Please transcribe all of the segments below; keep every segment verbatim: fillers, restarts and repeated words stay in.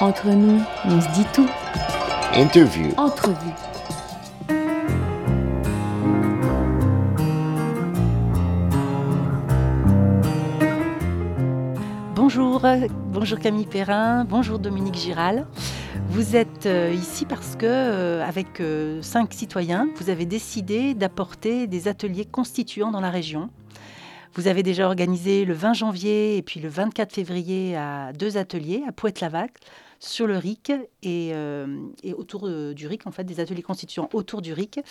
Entre nous, on se dit tout. Interview. Entrevue. Bonjour, bonjour Camille Perrin, bonjour Dominique Giral. Vous êtes euh, ici parce que, euh, avec euh, cinq citoyens, vous avez décidé d'apporter des ateliers constituants dans la région. Vous avez déjà organisé le vingt janvier et puis le vingt-quatre février à deux ateliers à Poète-Lavac sur le R I C et, euh, et autour euh, du R I C, en fait, des ateliers constituants autour du R I C.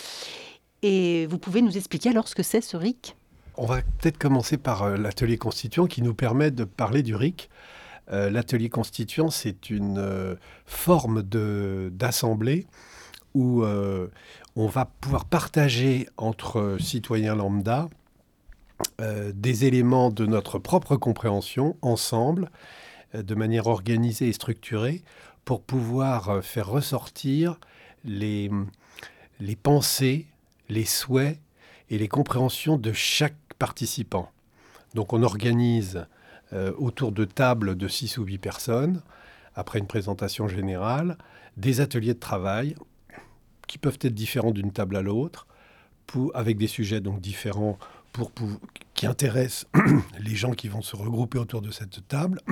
Et vous pouvez nous expliquer alors ce que c'est ce R I C ? On va peut-être commencer par euh, l'atelier constituant qui nous permet de parler du R I C. Euh, l'atelier constituant, c'est une euh, forme de, d'assemblée où euh, on va pouvoir partager entre citoyens lambda euh, des éléments de notre propre compréhension ensemble, euh, de manière organisée et structurée, pour pouvoir euh, faire ressortir les, les pensées, les souhaits et les compréhensions de chaque participant. Donc on organise euh, autour de tables de six ou huit personnes, après une présentation générale, des ateliers de travail qui peuvent être différents d'une table à l'autre, pour, avec des sujets donc différents pour, pour, qui intéressent les gens qui vont se regrouper autour de cette table,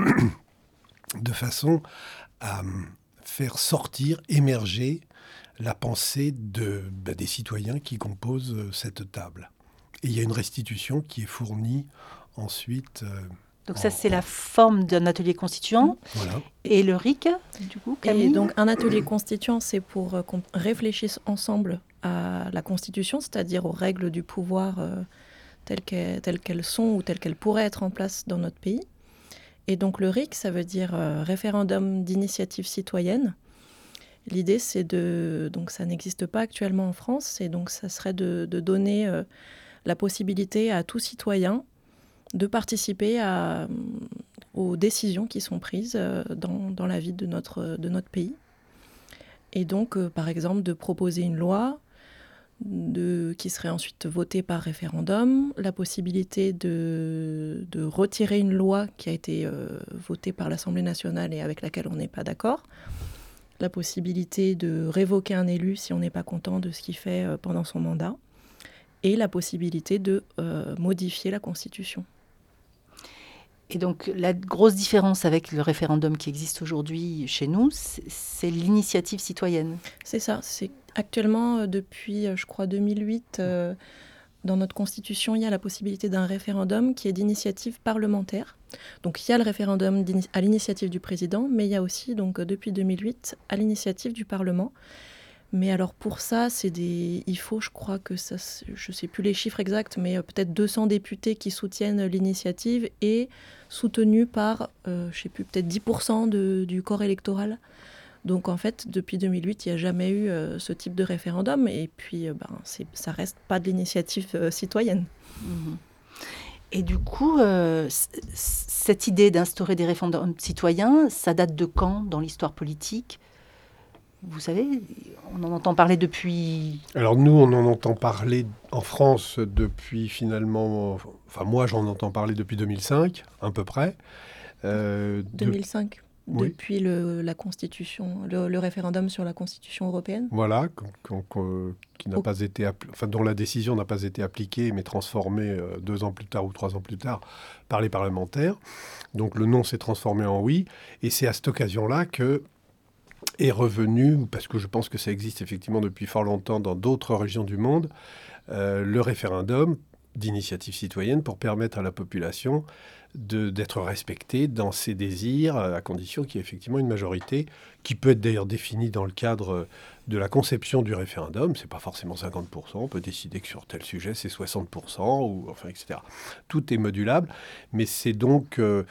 de façon à faire sortir, émerger la pensée de, bah, des citoyens qui composent cette table. Et il y a une restitution qui est fournie ensuite. Euh, Donc ça, c'est la forme d'un atelier constituant. Voilà. Et le R I C, du coup, Camille ? Et donc un atelier constituant, c'est pour euh, qu'on réfléchisse ensemble à la Constitution, c'est-à-dire aux règles du pouvoir euh, telles, qu'elles, telles qu'elles sont ou telles qu'elles pourraient être en place dans notre pays. Et donc le R I C, ça veut dire euh, référendum d'initiative citoyenne. L'idée, c'est de... Donc ça n'existe pas actuellement en France, et donc ça serait de, de donner euh, la possibilité à tout citoyen de participer à, aux décisions qui sont prises euh, dans, dans la vie de notre, de notre pays. Et donc, euh, par exemple, de proposer une loi de, qui serait ensuite votée par référendum, la possibilité de, de retirer une loi qui a été euh, votée par l'Assemblée nationale et avec laquelle on n'est pas d'accord, la possibilité de révoquer un élu si on n'est pas content de ce qu'il fait euh, pendant son mandat, et la possibilité de euh, modifier la Constitution. Et donc, la grosse différence avec le référendum qui existe aujourd'hui chez nous, c'est, c'est l'initiative citoyenne. C'est ça. C'est actuellement, euh, depuis, euh, je crois, deux mille huit, euh, dans notre Constitution, il y a la possibilité d'un référendum qui est d'initiative parlementaire. Donc, il y a le référendum à l'initiative du président, mais il y a aussi, donc, depuis deux mille huit, à l'initiative du Parlement. Mais alors pour ça, c'est des... il faut, je crois que ça, je ne sais plus les chiffres exacts, mais peut-être deux cents députés qui soutiennent l'initiative et soutenus par, euh, je ne sais plus, peut-être dix pour cent de, du corps électoral. Donc en fait, depuis deux mille huit, il n'y a jamais eu euh, ce type de référendum, et puis euh, ben, c'est, ça ne reste pas de l'initiative euh, citoyenne. Mmh. Et du coup, euh, c- cette idée d'instaurer des référendums citoyens, ça date de quand dans l'histoire politique ? Vous savez, on en entend parler depuis... Alors nous, on en entend parler en France depuis finalement... Enfin moi, j'en entends parler depuis deux mille cinq, à peu près. Euh, deux mille cinq, de... oui. Depuis le, la Constitution, le, le référendum sur la Constitution européenne. Voilà, qu'on, qu'on, qu'on, qui n'a oh. pas été appli- enfin, dont la décision n'a pas été appliquée, mais transformée euh, deux ans plus tard ou trois ans plus tard par les parlementaires. Donc le non s'est transformé en oui, et c'est à cette occasion-là que est revenu, parce que je pense que ça existe effectivement depuis fort longtemps dans d'autres régions du monde, euh, le référendum d'initiative citoyenne pour permettre à la population de, d'être respectée dans ses désirs, à condition qu'il y ait effectivement une majorité qui peut être d'ailleurs définie dans le cadre de la conception du référendum. C'est pas forcément cinquante pour cent, on peut décider que sur tel sujet c'est soixante pour cent, ou, enfin, et cetera. Tout est modulable, mais c'est donc euh,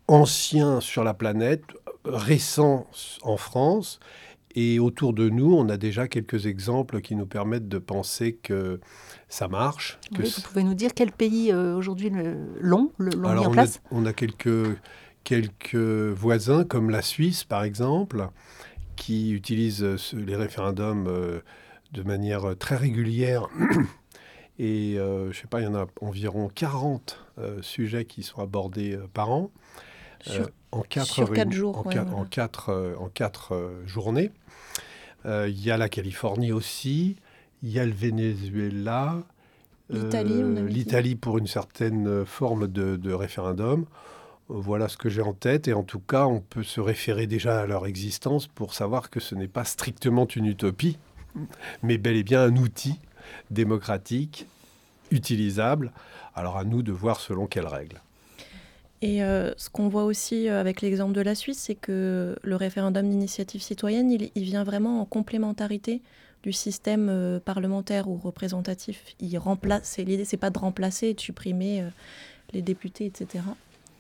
ancien sur la planète, récent en France, et autour de nous, on a déjà quelques exemples qui nous permettent de penser que ça marche. Que oui, vous pouvez nous dire quels pays euh, aujourd'hui le, l'ont, le, l'ont Alors mis en on place ? a, on a quelques, quelques voisins, comme la Suisse par exemple, qui utilisent ce, les référendums euh, de manière très régulière. Et euh, je ne sais pas, il y en a environ quarante euh, sujets qui sont abordés euh, par an. Sur, euh, en quatre, sur quatre réunions- jours. en, ouais, qua- voilà. en quatre, euh, en quatre, euh, journées. Euh, Il y a la Californie aussi, il y a le Venezuela, L'Italie, on euh, avait dit. l'Italie pour une certaine forme de, de référendum. Voilà ce que j'ai en tête. Et en tout cas, on peut se référer déjà à leur existence pour savoir que ce n'est pas strictement une utopie, mais bel et bien un outil démocratique, utilisable. Alors à nous de voir selon quelles règles. Et euh, ce qu'on voit aussi euh, avec l'exemple de la Suisse, c'est que le référendum d'initiative citoyenne, il, il vient vraiment en complémentarité du système euh, parlementaire ou représentatif. Il remplace, c'est, l'idée, c'est pas de remplacer et de supprimer euh, les députés, et cetera.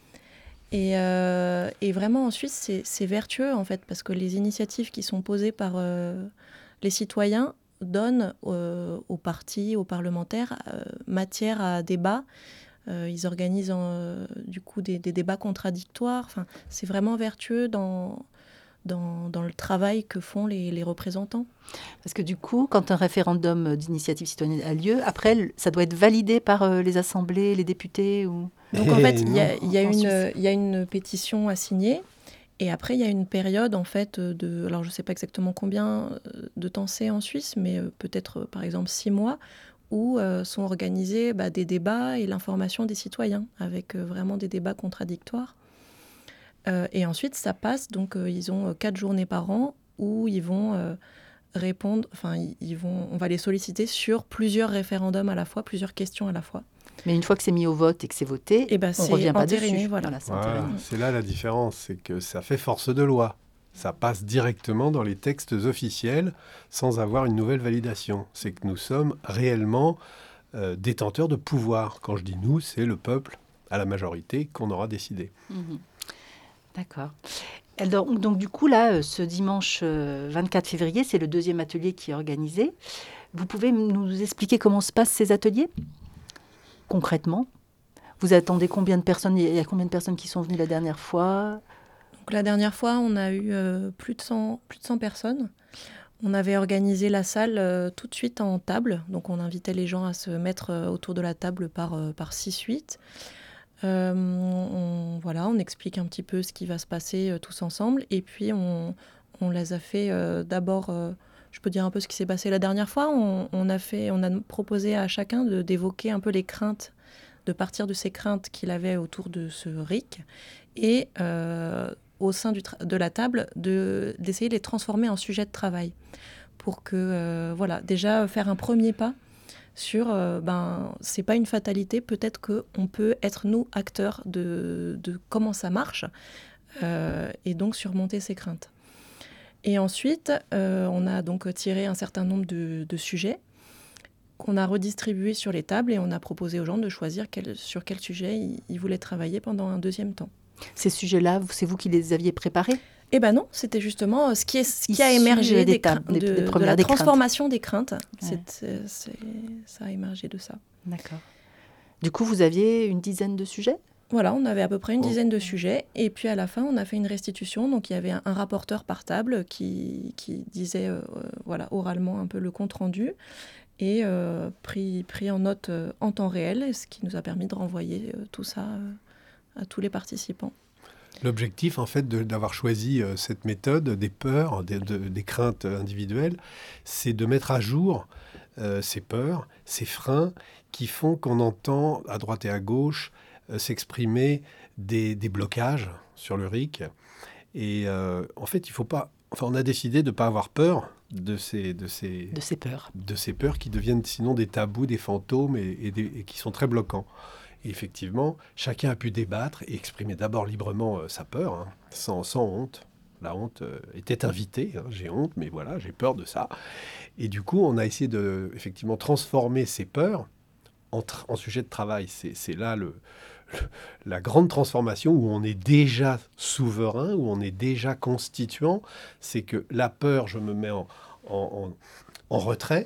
Et, euh, et vraiment en Suisse, c'est, c'est vertueux en fait, parce que les initiatives qui sont posées par euh, les citoyens donnent euh, aux partis, aux parlementaires, euh, matière à débat. Euh, ils organisent euh, du coup des, des débats contradictoires. Enfin, c'est vraiment vertueux dans, dans, dans le travail que font les, les représentants. Parce que du coup, quand un référendum d'initiative citoyenne a lieu, après, ça doit être validé par euh, les assemblées, les députés ou... Donc en Eh fait, il y a, non. il y a En une, Suisse. il y a une pétition à signer. Et après, il y a une période, en fait, de... Alors, je ne sais pas exactement combien de temps c'est en Suisse, mais euh, peut-être, euh, par exemple, six mois, où euh, sont organisés bah, des débats et l'information des citoyens, avec euh, vraiment des débats contradictoires. Euh, et ensuite, ça passe, donc euh, ils ont euh, quatre journées par an où ils vont euh, répondre, enfin, ils, ils vont, on va les solliciter sur plusieurs référendums à la fois, plusieurs questions à la fois. Mais une fois que c'est mis au vote et que c'est voté, Et ben, on c'est ne revient pas entériné, dessus. voilà. c'est Voilà, entériné. c'est là la différence, c'est que ça fait force de loi. Ça passe directement dans les textes officiels sans avoir une nouvelle validation. C'est que nous sommes réellement euh, détenteurs de pouvoir. Quand je dis nous, c'est le peuple à la majorité qu'on aura décidé. Mhm. D'accord. Alors, donc du coup, là, euh, ce dimanche euh, vingt-quatre février, c'est le deuxième atelier qui est organisé. Vous pouvez nous expliquer comment se passent ces ateliers concrètement? Vous attendez combien de personnes? Il y a combien de personnes qui sont venues la dernière fois? Donc, la dernière fois, on a eu euh, plus de cent, plus de cent personnes. On avait organisé la salle euh, tout de suite en table. Donc, on invitait les gens à se mettre euh, autour de la table par, euh, par six huit. Euh, on, voilà, on explique un petit peu ce qui va se passer euh, tous ensemble. Et puis, on, on les a fait euh, d'abord... Euh, je peux dire un peu ce qui s'est passé la dernière fois. On, on, a, fait, on a proposé à chacun de, d'évoquer un peu les craintes, de partir de ces craintes qu'il avait autour de ce R I C. Et... Euh, au sein du tra- de la table, de, d'essayer de les transformer en sujet de travail. Pour que, euh, voilà, déjà faire un premier pas sur, euh, ben, c'est pas une fatalité, peut-être qu'on peut être, nous, acteurs de, de comment ça marche, euh, et donc surmonter ces craintes. Et ensuite, euh, on a donc tiré un certain nombre de, de sujets qu'on a redistribués sur les tables, et on a proposé aux gens de choisir quel, sur quel sujet ils, ils voulaient travailler pendant un deuxième temps. Ces sujets-là, c'est vous qui les aviez préparés? Eh ben non, c'était justement ce qui, est, ce qui a Issu émergé des des tables, cra- des- de, des de premières- la des craintes. transformation des craintes. Ouais. C'est, c'est- c'est- ça a émergé de ça. D'accord. Du coup, vous aviez une dizaine de sujets? Voilà, on avait à peu près une Oh. dizaine de sujets. Et puis à la fin, on a fait une restitution. Donc il y avait un, un rapporteur par table qui, qui disait euh, euh, voilà, oralement un peu le compte-rendu et euh, pris, pris en note euh, en temps réel, ce qui nous a permis de renvoyer euh, tout ça euh, à tous les participants. L'objectif, en fait, de- d'avoir choisi euh, cette méthode des peurs, des, de- des craintes individuelles, c'est de mettre à jour euh, ces peurs, ces freins qui font qu'on entend à droite et à gauche euh, s'exprimer des, des blocages sur le R I C. Et euh, en fait, il faut pas. Enfin, on a décidé de ne pas avoir peur de ces, de ces, De ces peurs. de ces peurs qui deviennent sinon des tabous, des fantômes et, et des- et qui sont très bloquants. Et effectivement, chacun a pu débattre et exprimer d'abord librement euh, sa peur, hein, sans, sans honte. La honte euh, était invitée, hein, j'ai honte, mais voilà, j'ai peur de ça. Et du coup, on a essayé de effectivement transformer ces peurs en, tr- en sujet de travail. C'est, c'est là le, le- la grande transformation où on est déjà souverain, où on est déjà constituant. C'est que la peur, je me mets en, en, en- en retrait,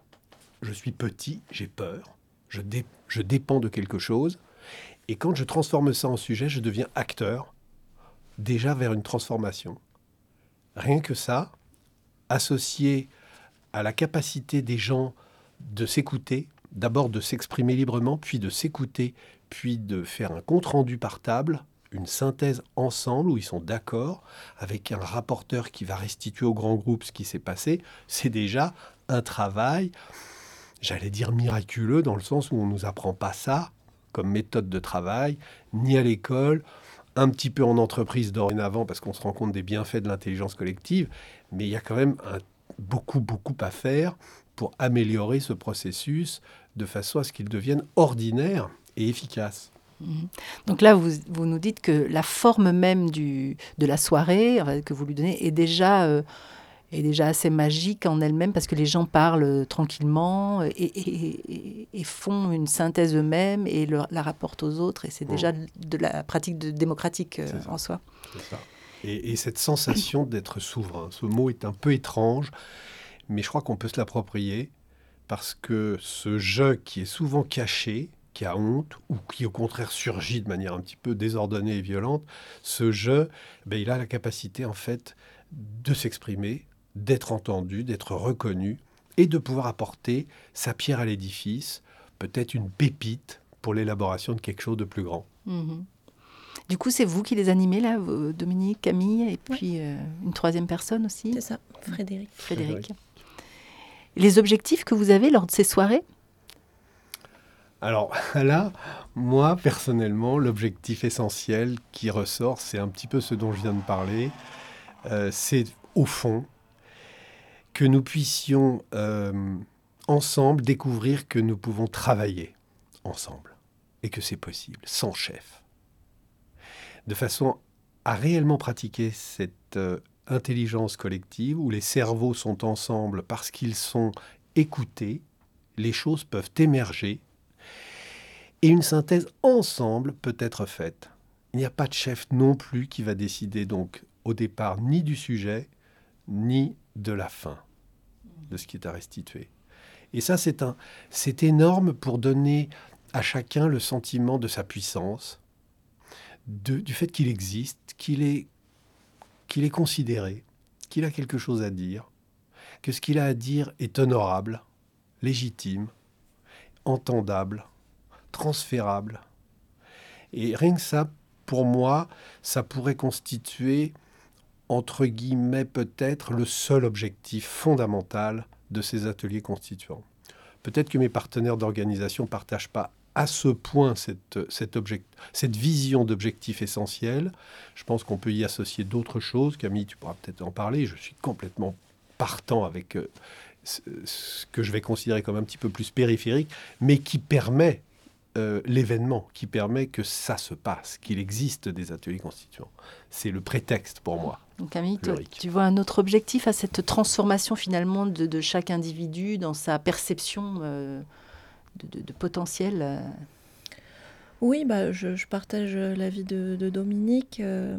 je suis petit, j'ai peur, je, dé- je dépends de quelque chose. Et quand je transforme ça en sujet, je deviens acteur, déjà vers une transformation. Rien que ça, associé à la capacité des gens de s'écouter, d'abord de s'exprimer librement, puis de s'écouter, puis de faire un compte-rendu par table, une synthèse ensemble où ils sont d'accord avec un rapporteur qui va restituer au grand groupe ce qui s'est passé. C'est déjà un travail, j'allais dire miraculeux, dans le sens où on ne nous apprend pas ça comme méthode de travail, ni à l'école, un petit peu en entreprise dorénavant, parce qu'on se rend compte des bienfaits de l'intelligence collective, mais il y a quand même un, beaucoup, beaucoup à faire pour améliorer ce processus de façon à ce qu'il devienne ordinaire et efficace. Mmh. Donc là, vous, vous nous dites que la forme même du, de la soirée enfin, que vous lui donnez est déjà, euh, est déjà assez magique en elle-même parce que les gens parlent tranquillement et, et, et, et font une synthèse eux-mêmes et le, la rapportent aux autres. Et c'est déjà mmh. de la pratique de, démocratique euh, en soi. C'est ça. Et, et cette sensation d'être souverain, ce mot est un peu étrange, mais je crois qu'on peut se l'approprier parce que ce je qui est souvent caché, qui a honte ou qui au contraire surgit de manière un petit peu désordonnée et violente, ce je, ben, il a la capacité en fait de s'exprimer, d'être entendu, d'être reconnu et de pouvoir apporter sa pierre à l'édifice, peut-être une pépite pour l'élaboration de quelque chose de plus grand. Mmh. Du coup, c'est vous qui les animez là, Dominique, Camille, et puis ouais. euh, une troisième personne aussi. C'est ça, Frédéric. Frédéric. Frédéric. Les objectifs que vous avez lors de ces soirées ? Alors là, moi, personnellement, l'objectif essentiel qui ressort, c'est un petit peu ce dont je viens de parler. Euh, c'est, au fond, que nous puissions euh, ensemble découvrir que nous pouvons travailler ensemble et que c'est possible, sans chef. De façon à réellement pratiquer cette euh, intelligence collective où les cerveaux sont ensemble parce qu'ils sont écoutés, les choses peuvent émerger. Et une synthèse ensemble peut être faite. Il n'y a pas de chef non plus qui va décider donc au départ ni du sujet, ni de la fin de ce qui est à restituer. Et ça, c'est, un, c'est énorme pour donner à chacun le sentiment de sa puissance, de, du fait qu'il existe, qu'il est, qu'il est considéré, qu'il a quelque chose à dire, que ce qu'il a à dire est honorable, légitime, entendable, transférable. Et rien que ça, pour moi, ça pourrait constituer, entre guillemets, peut-être le seul objectif fondamental de ces ateliers constituants. Peut-être que mes partenaires d'organisation ne partagent pas à ce point cette, cette, object, cette vision d'objectif essentiel. Je pense qu'on peut y associer d'autres choses. Camille, tu pourras peut-être en parler. Je suis complètement partant avec euh, ce, ce que je vais considérer comme un petit peu plus périphérique, mais qui permet Euh, l'événement, qui permet que ça se passe, qu'il existe des ateliers constituants. C'est le prétexte pour moi. Donc Camille, toi, tu vois un autre objectif à cette transformation finalement de, de chaque individu dans sa perception euh, de, de, de potentiel euh... Oui, bah, je, je partage l'avis de, de Dominique euh,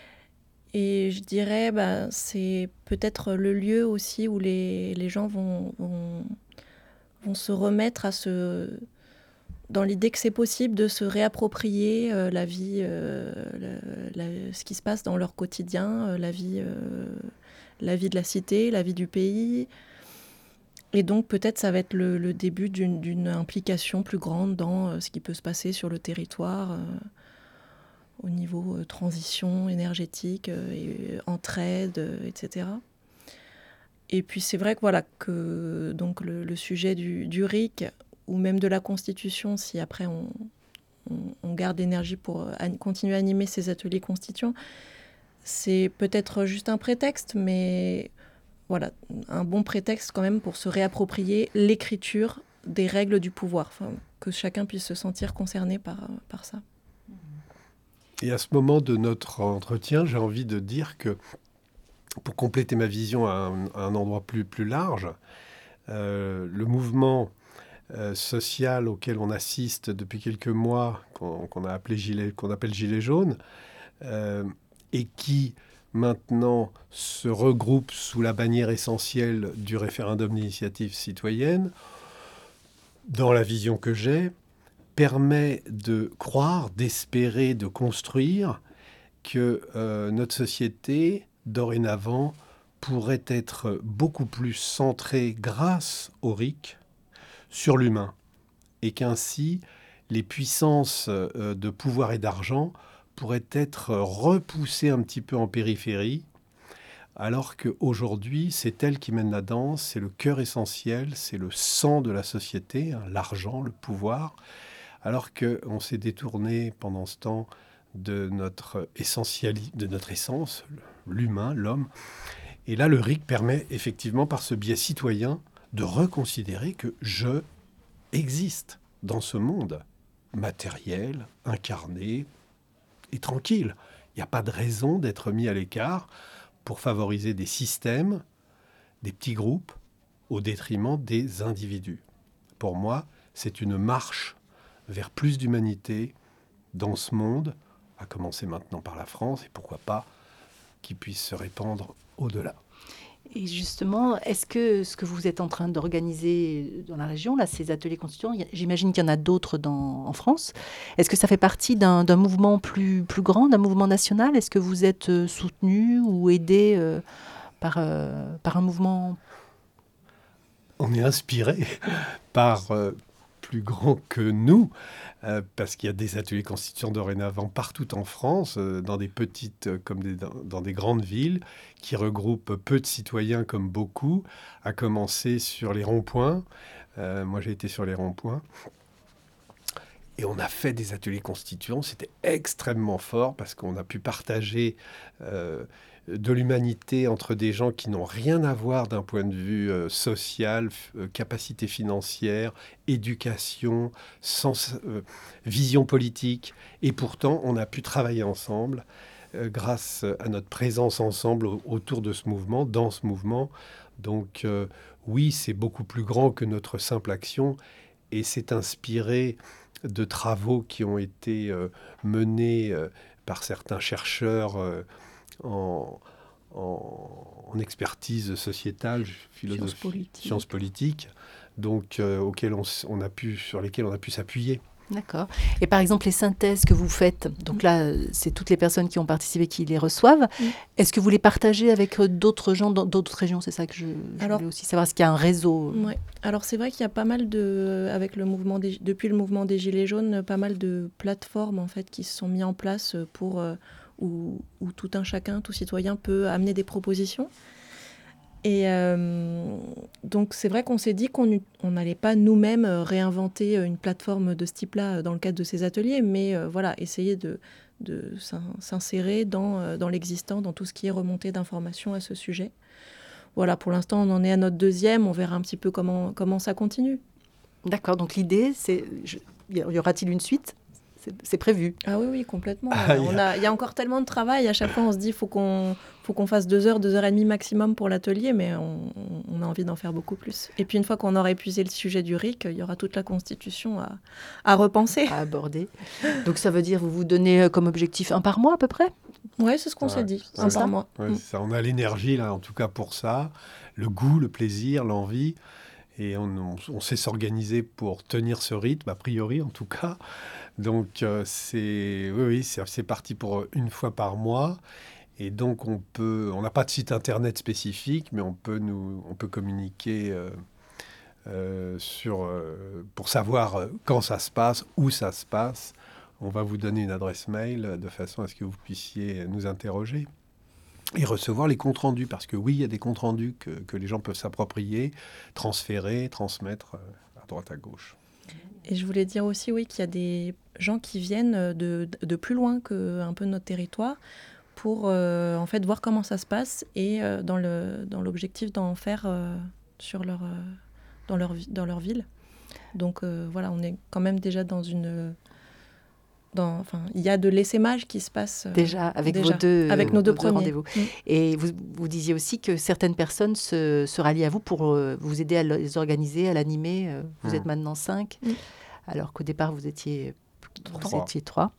et je dirais bah, c'est peut-être le lieu aussi où les, les gens vont, vont, vont se remettre à se... dans l'idée que c'est possible de se réapproprier euh, la vie, euh, la, la, ce qui se passe dans leur quotidien, euh, la vie, euh, la vie de la cité, la vie du pays. Et donc peut-être ça va être le, le début d'une, d'une implication plus grande dans euh, ce qui peut se passer sur le territoire, euh, au niveau euh, transition énergétique, euh, et, entraide, euh, et cetera. Et puis c'est vrai que voilà que donc le, le sujet du, du R I C ou même de la Constitution, si après on, on, on garde l'énergie pour an- continuer à animer ces ateliers constituants, c'est peut-être juste un prétexte, mais voilà, un bon prétexte quand même pour se réapproprier l'écriture des règles du pouvoir, enfin, que chacun puisse se sentir concerné par, par ça. Et à ce moment de notre entretien, j'ai envie de dire que, pour compléter ma vision à un, à un endroit plus, plus large, euh, le mouvement Euh, social auquel on assiste depuis quelques mois, qu'on, qu'on a appelé gilet, qu'on appelle Gilets jaunes, euh, et qui maintenant se regroupe sous la bannière essentielle du référendum d'initiative citoyenne, dans la vision que j'ai, permet de croire, d'espérer, de construire que euh, notre société, dorénavant, pourrait être beaucoup plus centrée grâce au R I C sur l'humain, et qu'ainsi les puissances euh, de pouvoir et d'argent pourrait être repoussée un petit peu en périphérie, alors qu'aujourd'hui, c'est elle qui mène la danse, c'est le cœur essentiel, c'est le sang de la société, hein, l'argent, le pouvoir, alors qu'on s'est détourné pendant ce temps de notre, essentiali- de notre essence, l'humain, l'homme. Et là, le R I C permet effectivement, par ce biais citoyen, de reconsidérer que je existe dans ce monde matériel, incarné et tranquille. Il n'y a pas de raison d'être mis à l'écart pour favoriser des systèmes, des petits groupes, au détriment des individus. Pour moi, c'est une marche vers plus d'humanité dans ce monde, à commencer maintenant par la France, et pourquoi pas qui puisse se répandre au-delà. Et justement, est-ce que ce que vous êtes en train d'organiser dans la région, là, ces ateliers constituants, y a- j'imagine qu'il y en a d'autres dans- en France, est-ce que ça fait partie d'un, d'un mouvement plus, plus grand, d'un mouvement national? Est-ce que vous êtes euh, soutenu ou aidé euh, par, euh, par un mouvement? On est inspiré par euh, plus grand que nous, euh, parce qu'il y a des ateliers constituants dorénavant partout en France, euh, dans des petites euh, comme des, dans, dans des grandes villes, qui regroupent peu de citoyens comme beaucoup, à commencer sur les ronds-points. Euh, moi, j'ai été sur les ronds-points. Et on a fait des ateliers constituants. C'était extrêmement fort parce qu'on a pu partager euh, de l'humanité entre des gens qui n'ont rien à voir d'un point de vue euh, social, f- euh, capacité financière, éducation, sens, euh, vision politique. Et pourtant, on a pu travailler ensemble euh, grâce à notre présence ensemble au- autour de ce mouvement, dans ce mouvement. Donc euh, oui, c'est beaucoup plus grand que notre simple action et c'est inspiré de travaux qui ont été euh, menés euh, par certains chercheurs euh, en, en- en expertise sociétale, philosophie, Sciences politiques. sciences politiques, donc euh, auxquels on, s- on a pu, sur lesquels on a pu s'appuyer. D'accord. Et par exemple, les synthèses que vous faites, donc là, euh, c'est toutes les personnes qui ont participé qui les reçoivent. Mm. Est-ce que vous les partagez avec euh, d'autres gens dans d'autres régions? C'est ça que je, je Alors- voulais aussi savoir. Est-ce qu'il y a un réseau? Ouais. Alors c'est vrai qu'il y a pas mal de, avec le mouvement des, depuis le mouvement des Gilets jaunes, pas mal de plateformes en fait qui se sont mises en place pour euh, où, où tout un chacun, tout citoyen peut amener des propositions. Et euh, donc c'est vrai qu'on s'est dit qu'on n'u- on n'allait pas nous-mêmes euh, réinventer euh, une plateforme de ce type-là euh, dans le cadre de ces ateliers, mais euh, voilà, essayer de, de s'in- s'insérer dans, euh, dans l'existant, dans tout ce qui est remontée d'informations à ce sujet. Voilà, pour l'instant, on en est à notre deuxième. On verra un petit peu comment, comment ça continue. D'accord. Donc l'idée, c'est, je- y aura-t-il une suite? C'est c'est prévu. Ah oui, oui, complètement. Ah, on il y a- a, il y a encore tellement de travail. À chaque fois, on se dit qu'il faut qu'on, faut qu'on fasse deux heures, deux heures et demie maximum pour l'atelier, mais on, on a envie d'en faire beaucoup plus. Et puis, une fois qu'on aura épuisé le sujet du R I C, il y aura toute la Constitution à, à repenser. À aborder. Donc ça veut dire vous vous donnez euh, comme objectif un par mois à peu près? Ouais, c'est ce qu'on Ouais, s'est dit, ouais. un par mois. Ouais, Mm. c'est ça. On a l'énergie, là, en tout cas pour ça, le goût, le plaisir, l'envie. Et on, on- on sait s'organiser pour tenir ce rythme, a priori en tout cas. Donc euh, c'est oui, oui, c'est, c'est parti pour une fois par mois. Et donc on peut, on n'a pas de site internet spécifique, mais on peut nous, on peut communiquer euh, euh, sur, euh, pour savoir euh, quand ça se passe, où ça se passe. On va vous donner une adresse mail euh, de façon à ce que vous puissiez nous interroger et recevoir les comptes rendus. Parce que oui, il y a des comptes rendus que, que les gens peuvent s'approprier, transférer, transmettre euh, à droite à gauche. Et je voulais dire aussi, oui, qu'il y a des gens qui viennent de, de plus loin que un peu notre territoire pour euh, en fait voir comment ça se passe et euh, dans le dans l'objectif d'en faire euh, sur leur euh, dans leur vi- dans leur ville. Donc euh, voilà, on est quand même déjà dans une dans enfin il y a de l'essaimage qui se passe euh, Déjà avec déjà, vos deux, avec nos deux vos premiers. rendez-vous. Mm. Et vous, vous disiez aussi que certaines personnes se, se rallient à vous pour euh, vous aider à les organiser, à l'animer. Euh, Vous Mm. êtes maintenant cinq, Mm. alors qu'au départ vous étiez vous Trois. étiez trois.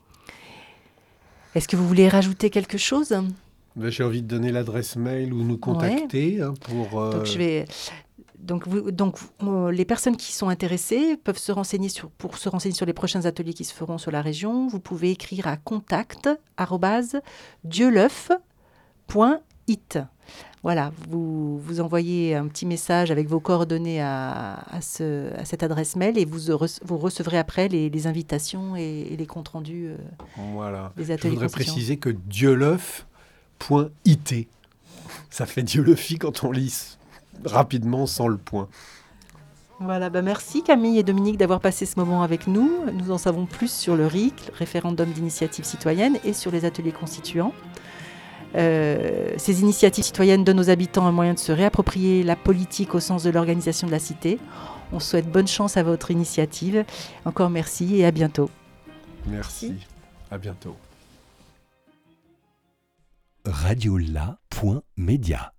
Est-ce que vous voulez rajouter quelque chose? Ben, j'ai envie de donner l'adresse mail ou nous contacter hein, pour... euh, Donc je vais. Donc, vous- donc euh, les personnes qui sont intéressées peuvent se renseigner sur, pour se renseigner sur les prochains ateliers qui se feront sur la région. Vous pouvez écrire à contact arobase dieuleuf point it. Voilà, vous, vous envoyez un petit message avec vos coordonnées à, à, ce, à cette adresse mail et vous, vous recevrez après les, les invitations et, et les comptes rendus euh, voilà. des ateliers. Je voudrais préciser que dieuleuf point I T, ça fait Dieulefi quand on lit rapidement sans le point. Voilà, bah merci Camille et Dominique d'avoir passé ce moment avec nous. Nous en savons plus sur le R I C, le référendum d'initiative citoyenne, et sur les ateliers constituants. Euh, ces initiatives citoyennes donnent aux habitants un moyen de se réapproprier la politique au sens de l'organisation de la cité. On souhaite bonne chance à votre initiative. Encore merci et à bientôt. Merci, merci. À bientôt. radiola point media